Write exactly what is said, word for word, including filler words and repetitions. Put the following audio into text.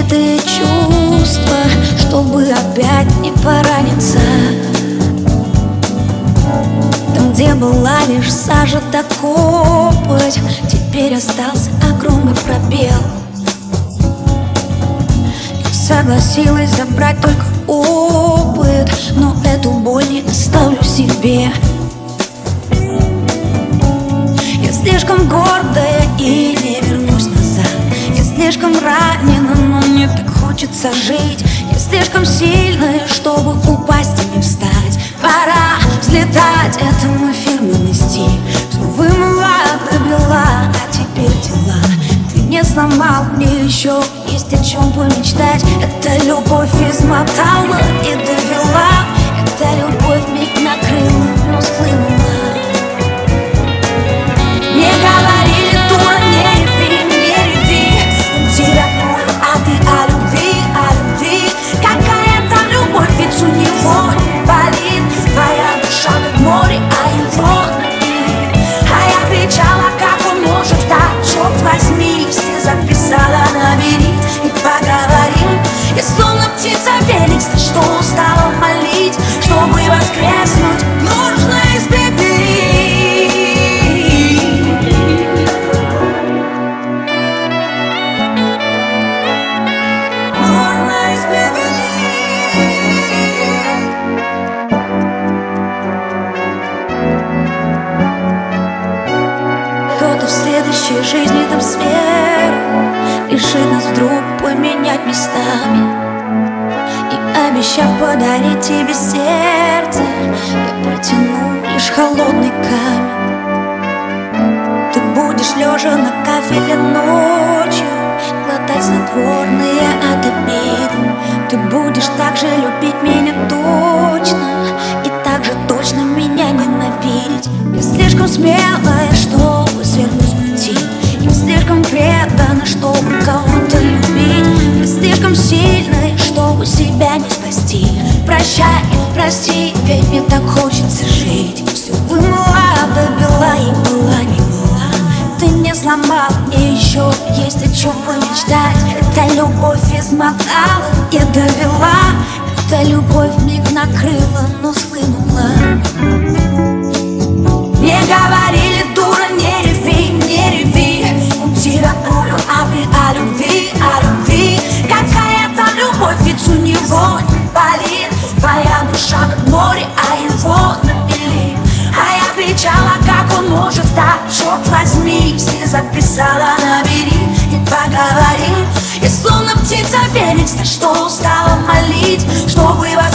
чистые чувства, чтобы опять не пораниться. Там, где была лишь сажа да копоть, теперь остался огромный пробел. Я согласилась забрать только опыт, но эту боль не оставлю себе. Я слишком гордая и не вернусь назад. Я слишком ранена, но мне так хочется жить. Я слишком сильная, чтобы упасть и не встать. Пора взлетать, это мой фирменный стиль. Все вымыла до бела, а теперь дела. Ты не сломал, мне еще есть о чем помечтать. Эта любовь измотала и довела. Эта любовь миг накрыла, но схлынула. Мне говорили, дура, не реви, не реви. У тебя море, а ты о любви, о любви. Какая там любовь, ведь у него не болит. Твоя душа как море, а его нет. А я кричала, как он может так, черт возьми. Все записала, набери и поговорим. Я словно птица Феникс, что устала молить. Чтобы воскреснуть, нужно испепелить. Кто-то в следующей жизни там сверху решит нас вдруг поменять местами. И обещав подарить тебе сердце, я протяну лишь холодный камень. Ты будешь лежа на кафеле ночью, глотать снотворные от обиды. Ты будешь так же любить меня точно, и так же точно меня ненавидеть. Я слишком смелая, чтобы свернуть с пути. Я слишком предана, чтобы кого-то любить. Я слишком сильная, чтобы себя не спасти. Прощай, прости, ведь мне так хочется жить. Все вымыла до бела и была не была. Ты не сломал, мне еще есть о чем помечтать. Эта любовь измотала и довела. Эта любовь миг накрыла, но схлынула. Мне говорили, дура, не реви, не реви. У тебя боль, а ты о любви, о любви. Какая там любовь, ведь у него не болит. Твоя душа как море, а его набери. А я кричала, как он может так, черт возьми. Все записала, набери и поговорим. Я словно птица Феникс, что устала молить. Чтобы вас